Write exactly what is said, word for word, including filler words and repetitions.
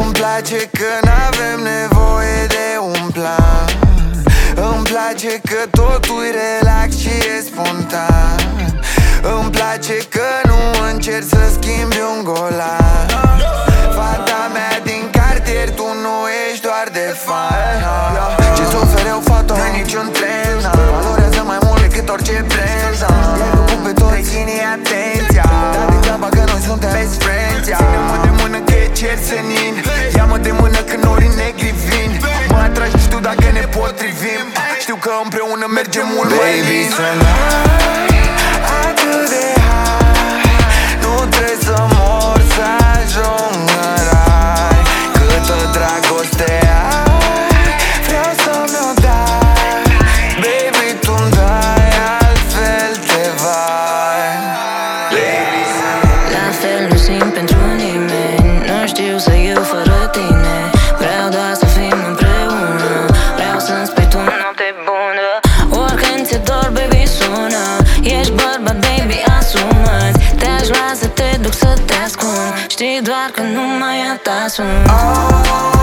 Îmi place că n-avem nevoie de un plan. Îmi place că totul e relax și e spontan. Îmi place că nu încerci să schimbi un golan. Fata mea din cartier, tu nu ești doar de fan. Ce-ți ofere o fată, nu niciun trend. Valorează mai mult decât orice brand. Le-ai făcut pe toți, ține atenția. Dar degeaba că noi suntem best friends. Ține-mă de mână că e cer senin. Ia-mă de mână când norii negri vin. Mă atragi, știu dacă ne potrivim. Știu că împreună mergem mult mai bine. Baby, să n-ai atât de high. Nu trebuie să mor să ajung în rai. Câtă dragoste ai, vreau să-mi o dai. Baby, tu-mi dai, altfel te vai. Baby, la fel nu simt pentru nimeni. Nu știu să iau fără tine. Vreau doar să fim împreună. Vreau să-mi spui tu noapte bună. Oricând ți-e dor, baby, sună. Ești bărbat, baby, asumă-ți. Te-aș vrea să te duc să te ascund. Știi doar că nu mai atasun.